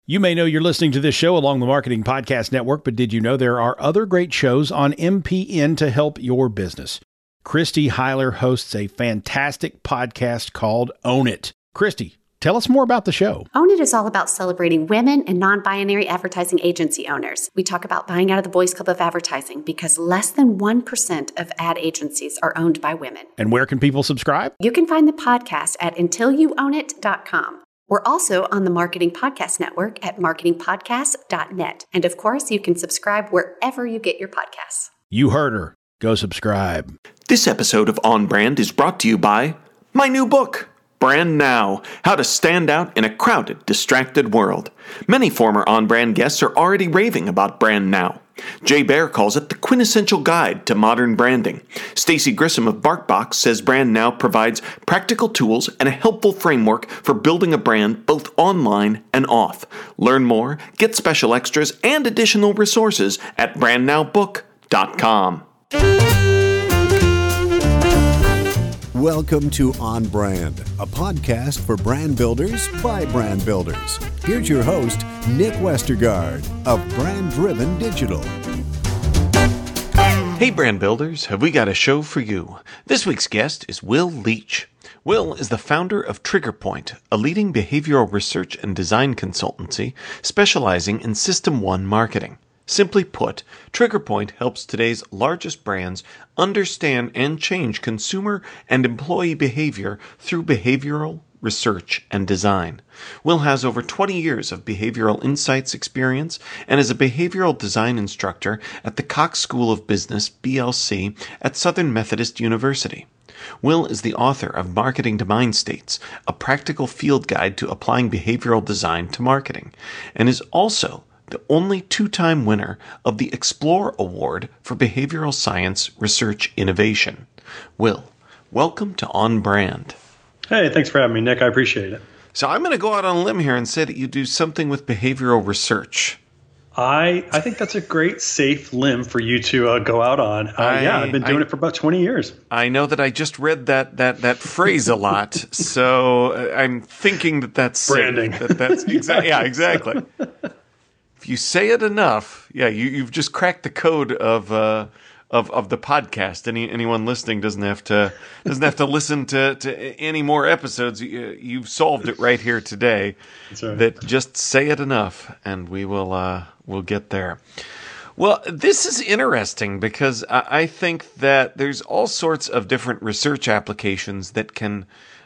You may know you're listening to this show along the Marketing Podcast Network, but did you know there are other great shows on MPN to help your business? Christy Heiler hosts a fantastic podcast called Own It. Christy, tell us more about the show. Own It is all about celebrating women and non-binary advertising agency owners. We talk about buying out of the Boys Club of Advertising because less than 1% of ad agencies are owned by women. And where can people subscribe? You can find the podcast at untilyouownit.com. We're also on the Marketing Podcast Network at marketingpodcast.net. And of course, you can subscribe wherever you get your podcasts. You heard her. Go subscribe. This episode of On Brand is brought to you by my new book, Brand Now, How to Stand Out in a Crowded, Distracted World. Many former On Brand guests are already raving about Brand Now. Jay Baer calls it the quintessential guide to modern branding. Stacy Grissom of BarkBox says Brand Now provides practical tools and a helpful framework for building a brand both online and off. Learn more, get special extras, and additional resources at brandnowbook.com. Welcome to On Brand, a podcast for brand builders by brand builders. Here's your host, Nick Westergaard of Brand Driven Digital. Hey brand builders, have we got a show for you? This week's guest is Will Leach. Will is the founder of TriggerPoint, a leading behavioral research and design consultancy specializing in System 1 marketing. Simply put, TriggerPoint helps today's largest brands understand and change consumer and employee behavior through behavioral research and design. Will has over 20 years of behavioral insights experience and is a behavioral design instructor at the Cox School of Business, BLC, at Southern Methodist University. Will is the author of Marketing to Mind States, a practical field guide to applying behavioral design to marketing, and is also the only two-time winner of the Explore Award for Behavioral Science Research Innovation. Will, welcome to On Brand. Hey, thanks for having me, Nick. I appreciate it. So I'm going to go out on a limb here and say that you do something with behavioral research. I think that's a great, safe limb for you to go out on. I've been doing it for about 20 years. I know that I just read that phrase a lot, so I'm thinking that's branding. That's exactly. Yeah, exactly. If you say it enough, you've just cracked the code of the podcast. Anyone listening doesn't have to listen to any more episodes. You've solved it right here today. That's right. That just say it enough, and we'll get there. Well, this is interesting because I think that there's all sorts of different research applications that can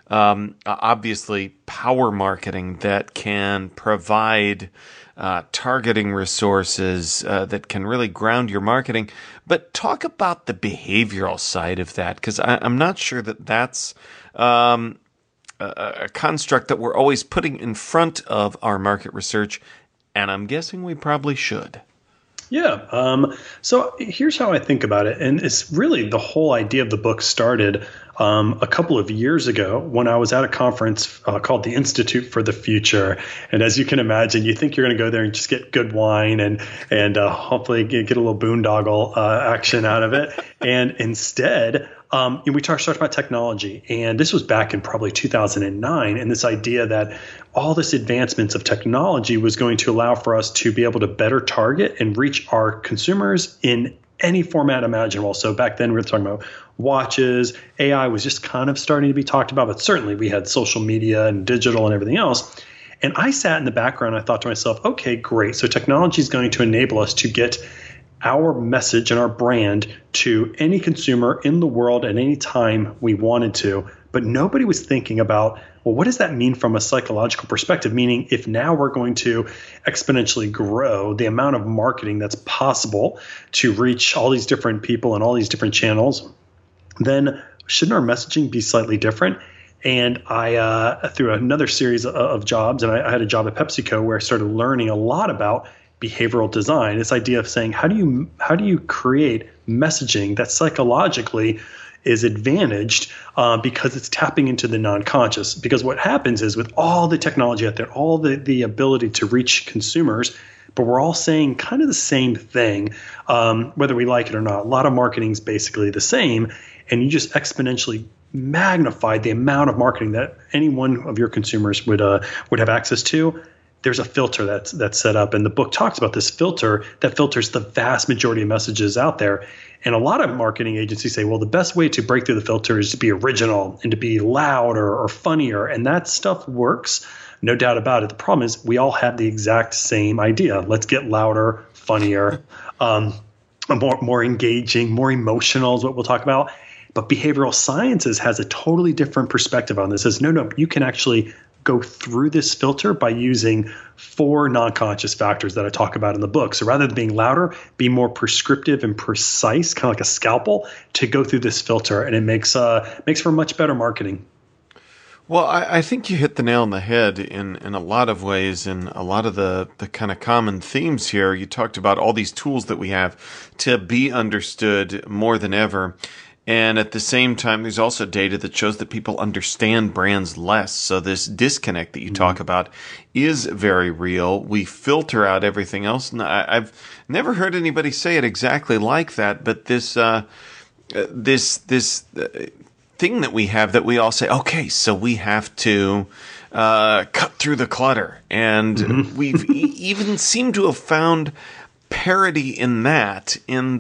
obviously power marketing, that can provide targeting resources that can really ground your marketing. But talk about the behavioral side of that, because I'm not sure that that's a construct that we're always putting in front of our market research, and I'm guessing we probably should. Yeah. So here's how I think about it. And it's really the whole idea of the book started a couple of years ago when I was at a conference called the Institute for the Future. And as you can imagine, you think you're going to go there and just get good wine and hopefully get a little boondoggle action out of it. And instead, we talked about technology. And this was back in probably 2009. And this idea that all this advancements of technology was going to allow for us to be able to better target and reach our consumers in any format imaginable. So back then we were talking about watches. AI was just kind of starting to be talked about, but certainly we had social media and digital and everything else. And I sat in the background. I thought to myself, okay, great. So technology is going to enable us to get our message and our brand to any consumer in the world at any time we wanted to. But nobody was thinking about, well, what does that mean from a psychological perspective? Meaning, if now we're going to exponentially grow the amount of marketing that's possible to reach all these different people and all these different channels, then shouldn't our messaging be slightly different? And I, through another series of jobs, and I had a job at PepsiCo where I started learning a lot about behavioral design, this idea of saying, how do you create messaging that psychologically is advantaged because it's tapping into the non-conscious. Because what happens is with all the technology out there, all the ability to reach consumers, but we're all saying kind of the same thing, whether we like it or not. A lot of marketing is basically the same, and you just exponentially magnify the amount of marketing that any one of your consumers would have access to. there's a filter that's set up. And the book talks about this filter that filters the vast majority of messages out there. And a lot of marketing agencies say, well, the best way to break through the filter is to be original and to be louder or funnier. And that stuff works, no doubt about it. The problem is we all have the exact same idea. Let's get louder, funnier, more engaging, more emotional is what we'll talk about. But behavioral sciences has a totally different perspective on this. It says, no, you can actually go through this filter by using 4 non-conscious factors that I talk about in the book. So rather than being louder, be more prescriptive and precise, kind of like a scalpel, to go through this filter. And it makes for much better marketing. Well, I think you hit the nail on the head in a lot of ways, and a lot of the kind of common themes here. You talked about all these tools that we have to be understood more than ever. And at the same time, there's also data that shows that people understand brands less. So this disconnect that you talk about is very real. We filter out everything else. And I've never heard anybody say it exactly like that, but this thing that we have that we all say, okay, so we have to cut through the clutter. And we've even seemed to have found parity in that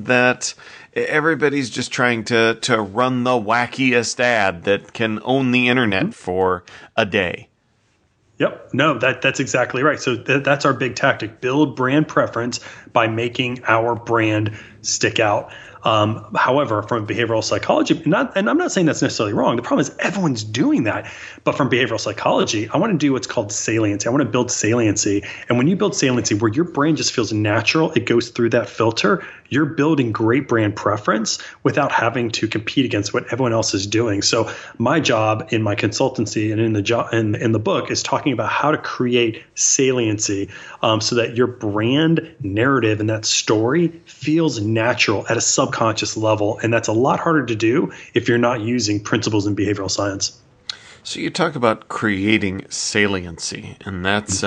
everybody's just trying to run the wackiest ad that can own the internet for a day. Yep. No, that's exactly right. So that's our big tactic. Build brand preference by making our brand stick out. However, from behavioral psychology, and I'm not saying that's necessarily wrong. The problem is everyone's doing that. But from behavioral psychology, I want to do what's called saliency. I want to build saliency. And when you build saliency where your brand just feels natural, it goes through that filter, you're building great brand preference without having to compete against what everyone else is doing. So my job in my consultancy and in the book is talking about how to create saliency so that your brand narrative and that story feels natural at a subconscious level. And that's a lot harder to do if you're not using principles in behavioral science. So you talk about creating saliency, and that's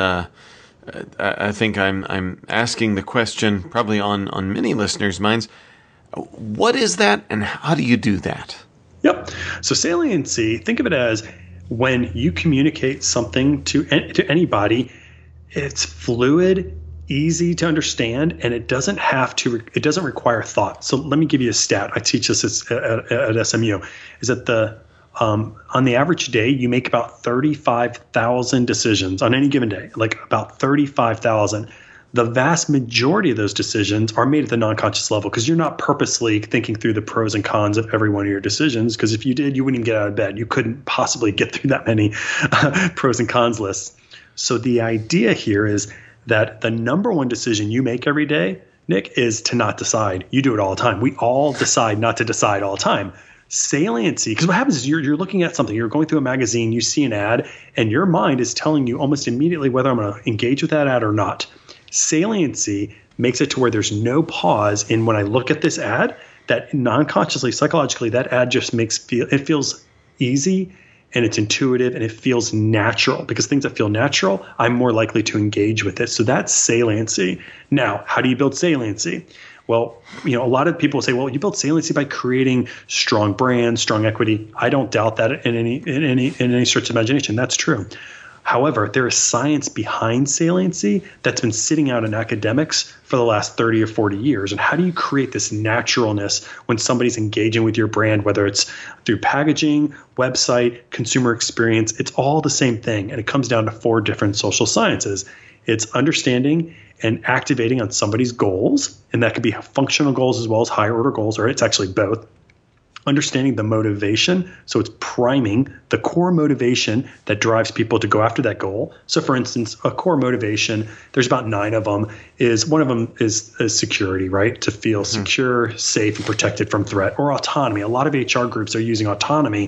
I think I'm asking the question probably on many listeners' minds. What is that, and how do you do that? Yep. So saliency, think of it as when you communicate something to anybody, it's fluid, easy to understand, and it doesn't require thought. So let me give you a stat. I teach this at SMU. Is that on the average day, you make about 35,000 decisions on any given day, like about 35,000. The vast majority of those decisions are made at the non-conscious level because you're not purposely thinking through the pros and cons of every one of your decisions, because if you did, you wouldn't even get out of bed. You couldn't possibly get through that many pros and cons lists. So the idea here is that the number one decision you make every day, Nick, is to not decide. You do it all the time. We all decide not to decide all the time. Saliency, because what happens is you're looking at something, you're going through a magazine, you see an ad, and your mind is telling you almost immediately whether I'm going to engage with that ad or not. Saliency makes it to where there's no pause in when I look at this ad, that non-consciously, psychologically, that ad just feels easy and it's intuitive and it feels natural, because things that feel natural, I'm more likely to engage with it. So that's saliency. Now, how do you build saliency? Well, a lot of people say, well, you build saliency by creating strong brands, strong equity. I don't doubt that in any stretch of imagination. That's true. However, there is science behind saliency that's been sitting out in academics for the last 30 or 40 years. And how do you create this naturalness when somebody's engaging with your brand, whether it's through packaging, website, consumer experience? It's all the same thing. And it comes down to 4 different social sciences. It's understanding and activating on somebody's goals, and that could be functional goals as well as higher order goals, or it's actually both. Understanding the motivation, so it's priming the core motivation that drives people to go after that goal. So for instance, a core motivation, there's about 9 of them, one of them is security, right? To feel secure, safe, and protected from threat, or autonomy. A lot of HR groups are using autonomy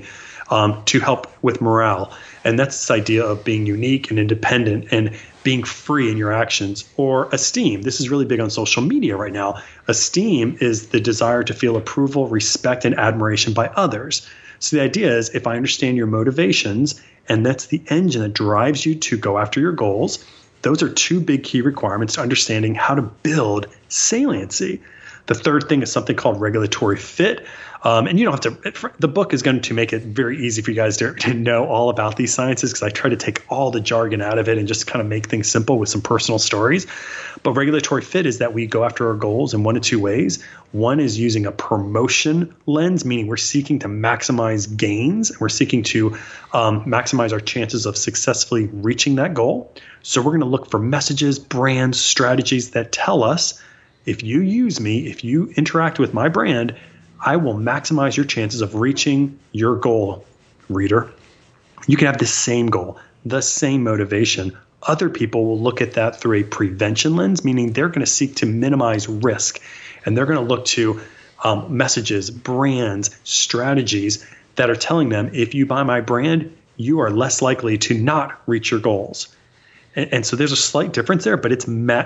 to help with morale. And that's this idea of being unique and independent and being free in your actions. Or esteem. This is really big on social media right now. Esteem is the desire to feel approval, respect, and admiration by others. So the idea is, if I understand your motivations, and that's the engine that drives you to go after your goals, those are 2 big key requirements to understanding how to build saliency. The third thing is something called regulatory fit. And you don't have to, the book is going to make it very easy for you guys to know all about these sciences, because I try to take all the jargon out of it and just kind of make things simple with some personal stories. But regulatory fit is that we go after our goals in one of two ways. One is using a promotion lens, meaning we're seeking to maximize gains. We're seeking to maximize our chances of successfully reaching that goal. So we're going to look for messages, brands, strategies that tell us, if you use me, if you interact with my brand, I will maximize your chances of reaching your goal, reader. You can have the same goal, the same motivation. Other people will look at that through a prevention lens, meaning they're going to seek to minimize risk. And they're going to look to messages, brands, strategies that are telling them, if you buy my brand, you are less likely to not reach your goals. And so there's a slight difference there, but it's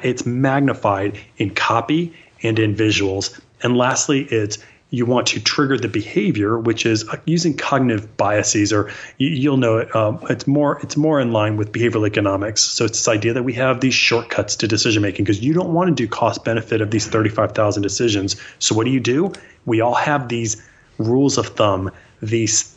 magnified in copy and in visuals. And lastly, it's you want to trigger the behavior, which is using cognitive biases, or you'll know it. It's more in line with behavioral economics. So it's this idea that we have these shortcuts to decision making, because you don't want to do cost benefit of these 35,000 decisions. So what do? We all have these rules of thumb, these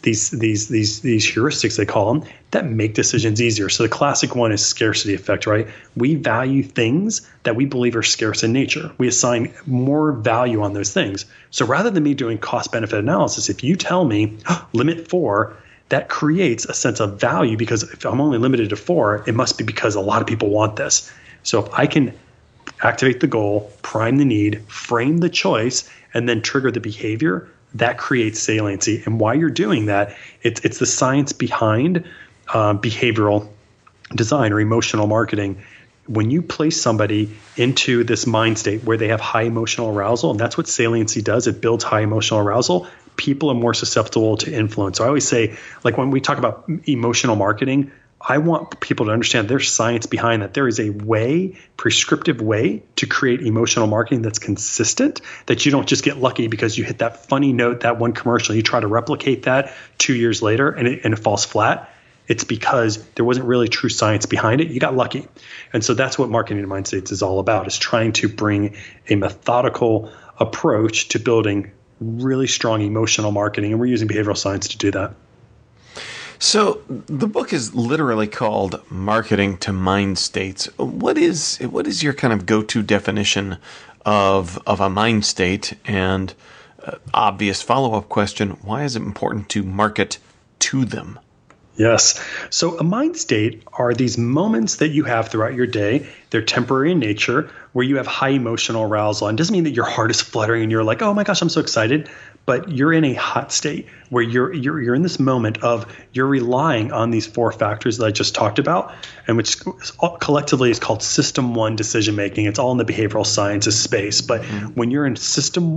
heuristics, they call them, that make decisions easier. So the classic one is scarcity effect, right? We value things that we believe are scarce in nature. We assign more value on those things. So rather than me doing cost benefit analysis, if you tell me limit 4, that creates a sense of value, because if I'm only limited to 4, it must be because a lot of people want this. So if I can activate the goal, prime the need, frame the choice, and then trigger the behavior, that creates saliency. And why you're doing that, it's the science behind behavioral design or emotional marketing. When you place somebody into this mind state where they have high emotional arousal, and that's what saliency does, it builds high emotional arousal, people are more susceptible to influence. So I always say, like when we talk about emotional marketing, I want people to understand there's science behind that. There is a way, prescriptive way, to create emotional marketing that's consistent, that you don't just get lucky because you hit that funny note, that one commercial, you try to replicate that 2 years later and it falls flat. It's because there wasn't really true science behind it. You got lucky. And so that's what Marketing to Mind States is all about, is trying to bring a methodical approach to building really strong emotional marketing. And we're using behavioral science to do that. So the book is literally called Marketing to Mind States. What is your kind of go-to definition of a mind state? And obvious follow-up question, why is it important to market to them? Yes. So a mind state are these moments that you have throughout your day. They're temporary in nature, where you have high emotional arousal. And it doesn't mean that your heart is fluttering and you're like, oh my gosh, I'm so excited. But you're in a hot state where you're in this moment of you're relying on these 4 factors that I just talked about, and which collectively is called System 1 decision making. It's all in the behavioral sciences space. But when you're in System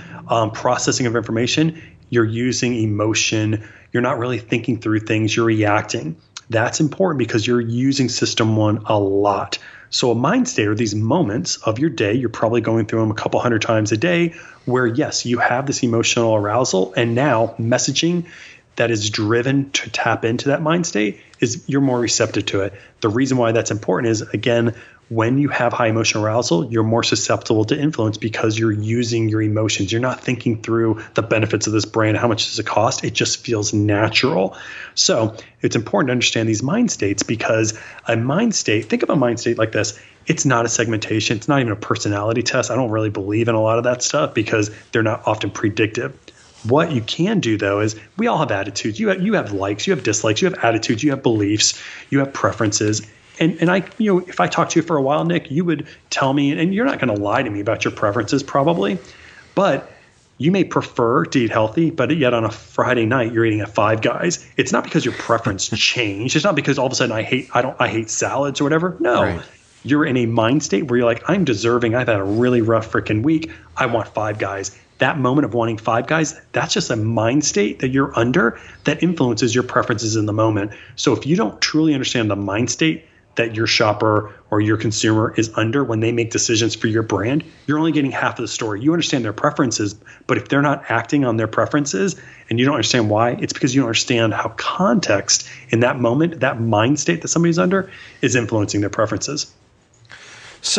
1, processing of information, you're using emotion. You're not really thinking through things. You're reacting. That's important because you're using System 1 a lot. So a mind state are these moments of your day. You're probably going through them a couple hundred times a day where, yes, you have this emotional arousal, and now messaging that is driven to tap into that mind state is you're more receptive to it. The reason why that's important is, again, when you have high emotional arousal, you're more susceptible to influence because you're using your emotions. You're not thinking through the benefits of this brand. How much does it cost? It just feels natural. So it's important to understand these mind states, because a mind state, think of a mind state like this. It's not a segmentation. It's not even a personality test. I don't really believe in a lot of that stuff because they're not often predictive. What you can do, though, is we all have attitudes. You have likes, you have dislikes, you have attitudes, you have beliefs, you have preferences. And I, if I talked to you for a while, Nick, you would tell me, and you're not going to lie to me about your preferences probably, but you may prefer to eat healthy, but yet on a Friday night you're eating at Five Guys. It's not because your preference changed. It's not because all of a sudden I hate salads or whatever. No, right. You're in a mind state where you're like, I'm deserving. I've had a really rough freaking week. I want Five Guys. That moment of wanting Five Guys, that's just a mind state that you're under that influences your preferences in the moment. So if you don't truly understand the mind state that your shopper or your consumer is under when they make decisions for your brand, you're only getting half of the story. You understand their preferences, but if they're not acting on their preferences and you don't understand why, it's because you don't understand how context in that moment, that mind state that somebody's under, is influencing their preferences. So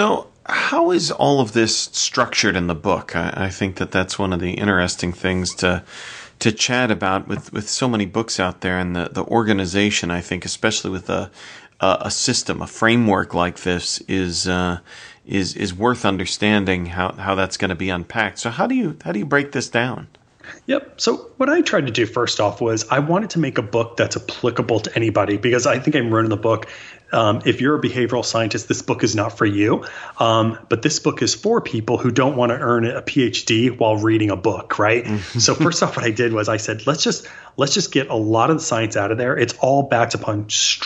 How is all of this structured in the book? I think that's one of the interesting things to chat about with so many books out there, and the organization. I think, especially with a system, a framework like this, is worth understanding how that's going to be unpacked. So how do you break this down? Yep. So what I tried to do first off was I wanted to make a book that's applicable to anybody, because I think I wrote in the book, if you're a behavioral scientist, this book is not for you. But this book is for people who don't want to earn a PhD while reading a book, right? So first off, what I did was I said, let's just get a lot of the science out of there. It's all backed upon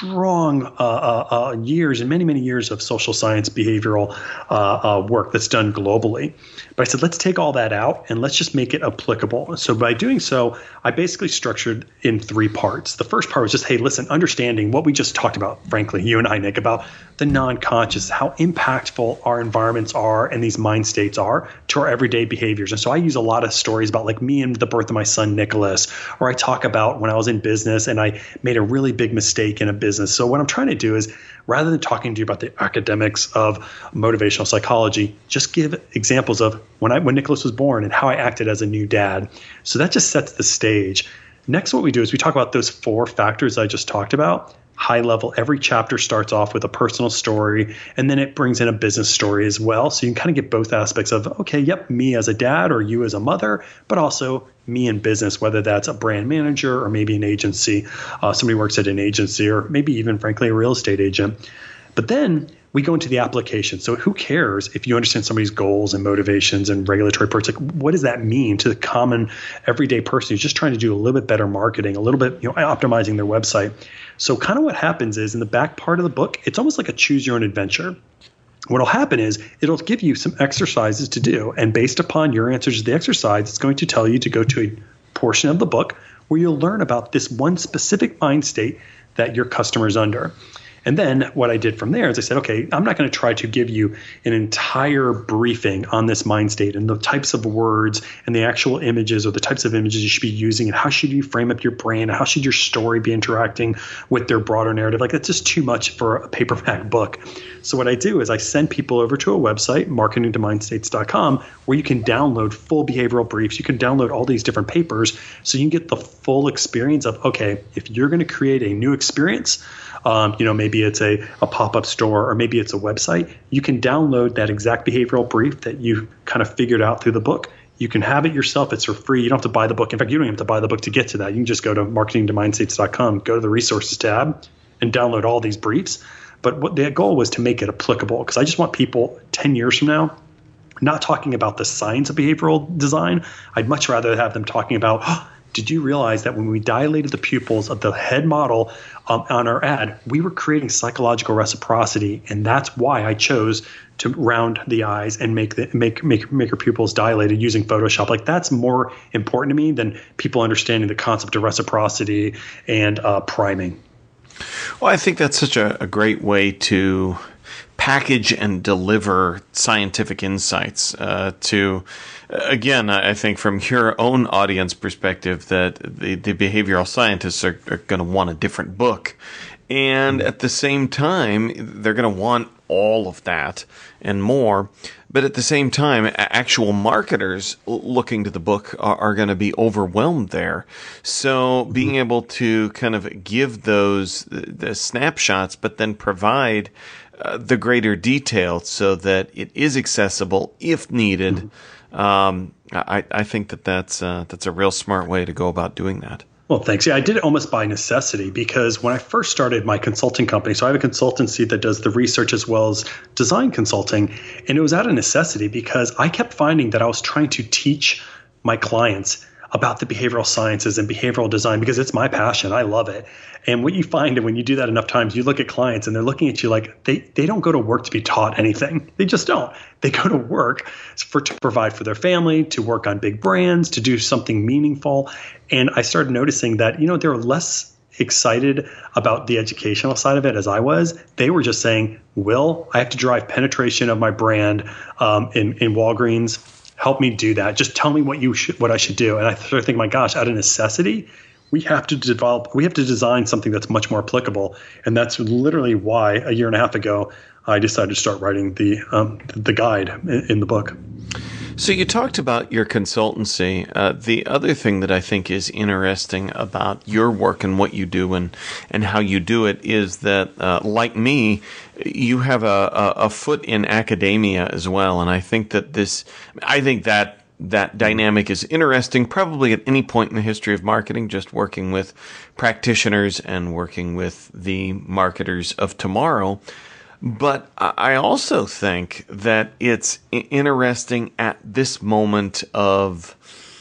strong years and many, many years of social science behavioral work that's done globally. But I said, let's take all that out and let's just make it applicable. So by doing so, I basically structured in 3 parts. The first part was just, hey, listen, understanding what we just talked about, frankly, you and I, Nick, about the non-conscious, how impactful our environments are and these mind states are to our everyday behaviors. And so I use a lot of stories about like me and the birth of my son, Nicholas, or I talk about when I was in business and I made a really big mistake in a business. So what I'm trying to do is, rather than talking to you about the academics of motivational psychology, just give examples of when Nicholas was born and how I acted as a new dad. So that just sets the stage. Next, what we do is we talk about those 4 factors I just talked about. High level, every chapter starts off with a personal story, and then it brings in a business story as well. So you can kind of get both aspects of, okay, yep, me as a dad or you as a mother, but also me in business, whether that's a brand manager or maybe an agency, somebody works at an agency, or maybe even, frankly, a real estate agent. But then we go into the application. So who cares if you understand somebody's goals and motivations and regulatory parts? Like, what does that mean to the common everyday person who's just trying to do a little bit better marketing, a little bit, optimizing their website? So kind of what happens is in the back part of the book, it's almost like a choose your own adventure. What'll happen is it'll give you some exercises to do. And based upon your answers to the exercise, it's going to tell you to go to a portion of the book where you'll learn about this one specific mind state that your customer is under. And then what I did from there is I said, okay, I'm not going to try to give you an entire briefing on this mind state and the types of words and the actual images or the types of images you should be using and how should you frame up your brand and how should your story be interacting with their broader narrative. Like, that's just too much for a paperback book. So what I do is I send people over to a website, marketingtomindstates.com, where you can download full behavioral briefs. You can download all these different papers so you can get the full experience of, okay, if you're going to create a new experience, maybe it's a pop-up store or maybe it's a website, you can download that exact behavioral brief that you kind of figured out through the book. You can have it yourself. It's for free. You don't have to buy the book. In fact, you don't have to buy the book to get to that. You can just go to marketingtomindstates.com, go to the resources tab, and download all these briefs. But what the goal was to make it applicable, because I just want people 10 years from now not talking about the science of behavioral design. I'd much rather have them talking about, did you realize that when we dilated the pupils of the head model on our ad, we were creating psychological reciprocity, and that's why I chose to round the eyes and make her pupils dilated using Photoshop. Like, that's more important to me than people understanding the concept of reciprocity and priming. Well, I think that's such a great way to package and deliver scientific insights to, again, I think from your own audience perspective, that the behavioral scientists are going to want a different book. And at the same time, they're going to want all of that and more. But at the same time, actual marketers looking to the book are going to be overwhelmed there. So being able to kind of give the snapshots, but then provide the greater detail so that it is accessible if needed. I think that's a real smart way to go about doing that. Well, thanks. Yeah, I did it almost by necessity, because when I first started my consulting company, so I have a consultancy that does the research as well as design consulting, and it was out of necessity because I kept finding that I was trying to teach my clients about the behavioral sciences and behavioral design because it's my passion. I love it. And what you find when you do that enough times, you look at clients and they're looking at you like they don't go to work to be taught anything. They just don't. They go to work to provide for their family, to work on big brands, to do something meaningful. And I started noticing that, they were less excited about the educational side of it as I was. They were just saying, Will, I have to drive penetration of my brand in Walgreens. Help me do that. Just tell me what I should do. And I started thinking, my gosh, out of necessity, we have to design something that's much more applicable. And that's literally why a year and a half ago, I decided to start writing the guide in the book. So you talked about your consultancy. The other thing that I think is interesting about your work and what you do and how you do it is that, like me, you have a foot in academia as well. And I think that dynamic is interesting probably at any point in the history of marketing, just working with practitioners and working with the marketers of tomorrow. But I also think that it's interesting at this moment of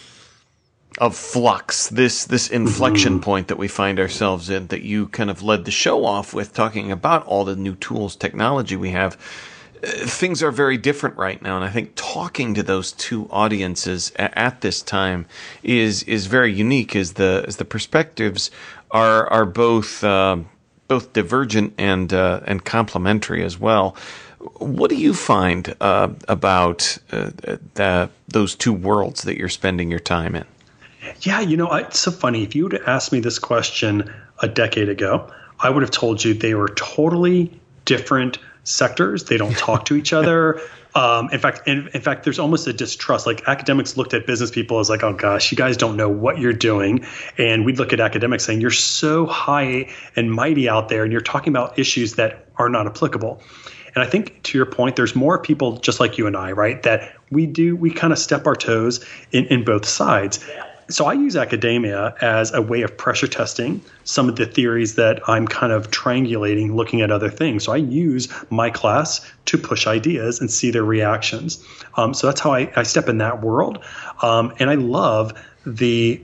flux, this inflection point that we find ourselves in, that you kind of led the show off with, talking about all the new tools, technology we have. Things are very different right now, and I think talking to those two audiences at this time is very unique, as the perspectives are both divergent and complementary as well. What do you find about those two worlds that you're spending your time in? Yeah, it's so funny. If you would have asked me this question a decade ago, I would have told you they were totally different sectors. They don't talk to each other. In fact, there's almost a distrust. Like, academics looked at business people as like, oh gosh, you guys don't know what you're doing. And we'd look at academics saying, you're so high and mighty out there, and you're talking about issues that are not applicable. And I think, to your point, there's more people just like you and I, right, that we kind of step our toes in both sides. So I use academia as a way of pressure testing some of the theories that I'm kind of triangulating, looking at other things. So I use my class to push ideas and see their reactions. So that's how I step in that world. And I love the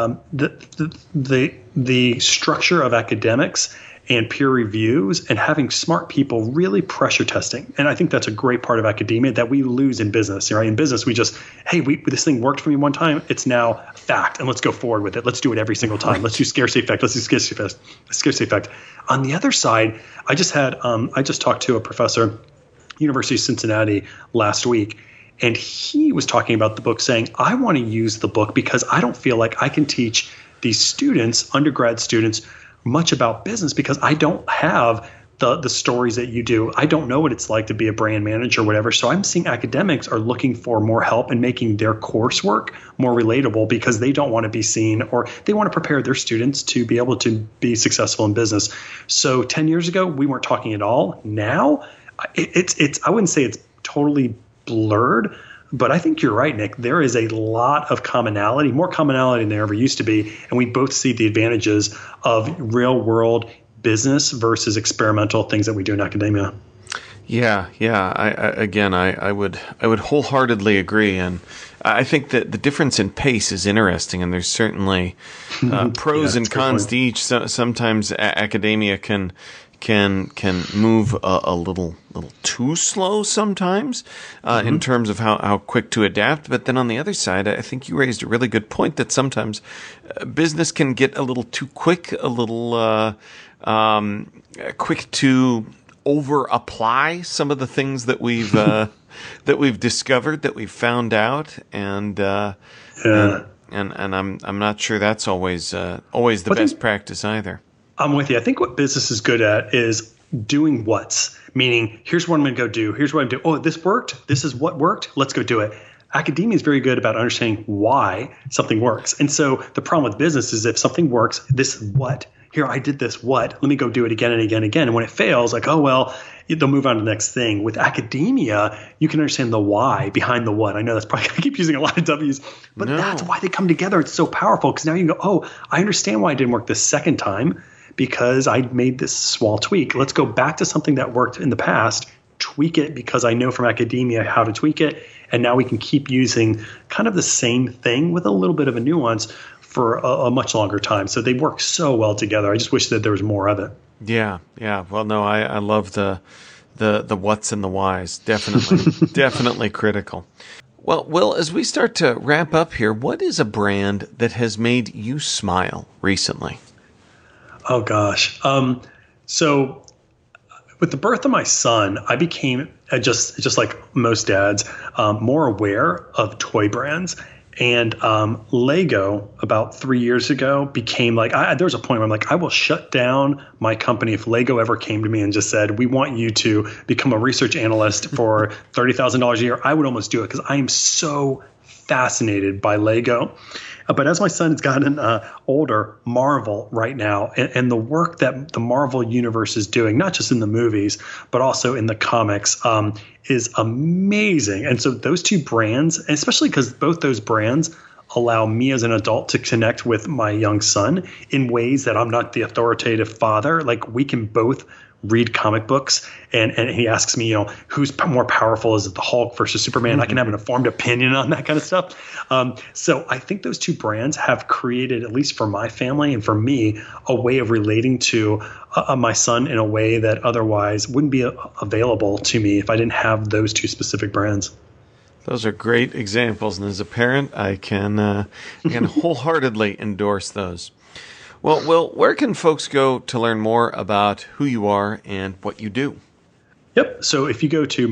structure of academics and peer reviews and having smart people really pressure testing. And I think that's a great part of academia that we lose in business. Right? In business, we just, hey, this thing worked for me one time. It's now a fact, and let's go forward with it. Let's do it every single time. Let's do scarcity effect. Let's do scarcity effect. On the other side, I just talked to a professor, University of Cincinnati, last week, and he was talking about the book, saying, I want to use the book because I don't feel like I can teach these students, undergrad students, much about business because I don't have the stories that you do. I don't know what it's like to be a brand manager or whatever. So I'm seeing academics are looking for more help in making their coursework more relatable because they don't want to be seen, or they want to prepare their students to be able to be successful in business. So 10 years ago, we weren't talking at all. Now it's I wouldn't say it's totally blurred, but I think you're right, Nick. There is a lot of commonality, more commonality than there ever used to be. And we both see the advantages of real world business versus experimental things that we do in academia. Yeah. I would wholeheartedly agree. And I think that the difference in pace is interesting. And there's certainly pros and cons to each. So, sometimes academia can move a little too slow sometimes in terms of how quick to adapt. But then on the other side, I think you raised a really good point that sometimes business can get a little too quick, a little quick to over apply some of the things that we've discovered, that we've found out, and I'm not sure that's always the best practice either. I'm with you. I think what business is good at is doing what's, meaning here's what I'm going to go do. Here's what I'm doing. Oh, this worked. This is what worked. Let's go do it. Academia is very good about understanding why something works. And so the problem with business is if something works, this what? Here, I did this what? Let me go do it again and again and again. And when it fails, like, oh, well, they'll move on to the next thing. With academia, you can understand the why behind the what. I know that's probably, I keep using a lot of W's, but that's why they come together. It's so powerful because now you can go, oh, I understand why it didn't work this second time, because I made this small tweak. Let's go back to something that worked in the past, tweak it because I know from academia how to tweak it. And now we can keep using kind of the same thing with a little bit of a nuance for a much longer time. So they work so well together. I just wish that there was more of it. Yeah. Well, no, I love the what's and the whys. Definitely, definitely critical. Well, Will, as we start to wrap up here, what is a brand that has made you smile recently? Oh, gosh. So with the birth of my son, I became just like most dads, more aware of toy brands. And Lego, about 3 years ago, became like, there was a point where I'm like, I will shut down my company if Lego ever came to me and just said, we want you to become a research analyst for $30,000 a year. I would almost do it because I am so fascinated by Lego. But as my son has gotten older, Marvel right now, and the work that the Marvel universe is doing, not just in the movies, but also in the comics, is amazing. And so those two brands, especially because both those brands allow me as an adult to connect with my young son in ways that I'm not the authoritative father. Like, we can both read comic books, and he asks me, who's more powerful? Is it the Hulk versus Superman? Mm-hmm. I can have an informed opinion on that kind of stuff. So I think those two brands have created, at least for my family and for me, a way of relating to my son in a way that otherwise wouldn't be available to me if I didn't have those two specific brands. Those are great examples, and as a parent, I can wholeheartedly endorse those. Well, Will, where can folks go to learn more about who you are and what you do? Yep. So if you go to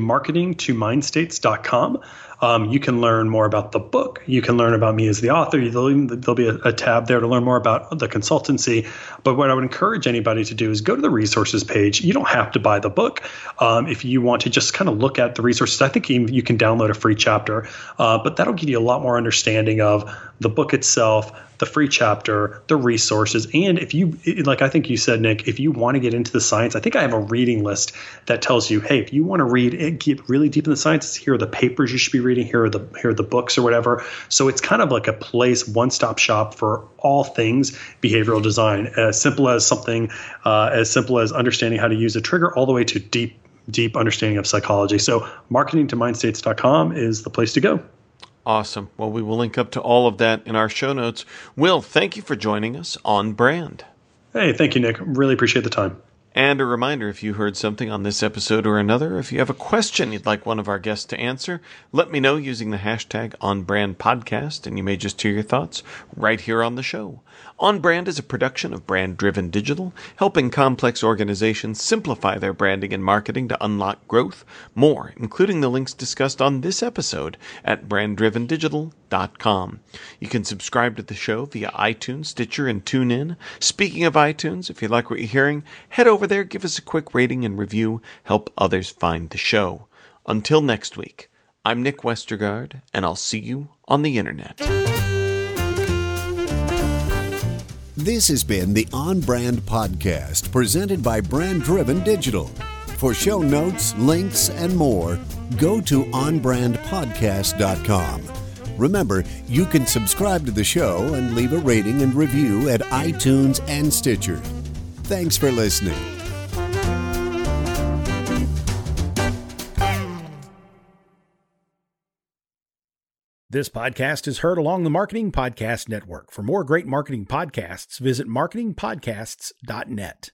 marketingtomindstates.com, you can learn more about the book. You can learn about me as the author. There'll be a tab there to learn more about the consultancy. But what I would encourage anybody to do is go to the resources page. You don't have to buy the book. If you want to just kind of look at the resources, I think you can download a free chapter. But that'll give you a lot more understanding of the book itself, the free chapter, the resources. And if you, like I think you said, Nick, if you want to get into the science, I think I have a reading list that tells you, hey, if you want to read and get really deep in the science, here are the papers you should be reading, here are the books or whatever. So it's kind of like a place, one-stop shop for all things behavioral design, as simple as understanding how to use a trigger all the way to deep understanding of psychology. So marketingtomindstates.com is the place to go. Awesome. Well, we will link up to all of that in our show notes. Will, thank you for joining us on Brand. Hey, thank you, Nick. Really appreciate the time. And a reminder, if you heard something on this episode or another, if you have a question you'd like one of our guests to answer, let me know using the hashtag OnBrandPodcast, and you may just hear your thoughts right here on the show. On Brand is a production of Brand Driven Digital, helping complex organizations simplify their branding and marketing to unlock growth. More, including the links discussed on this episode at branddrivendigital.com. You can subscribe to the show via iTunes, Stitcher, and TuneIn. Speaking of iTunes, if you like what you're hearing, head over there, give us a quick rating and review, help others find the show. Until next week, I'm Nick Westergaard, and I'll see you on the internet. This has been the On Brand Podcast, presented by Brand Driven Digital. For show notes, links, and more, go to onbrandpodcast.com. Remember, you can subscribe to the show and leave a rating and review at iTunes and Stitcher. Thanks for listening. This podcast is heard along the Marketing Podcast Network. For more great marketing podcasts, visit marketingpodcasts.net.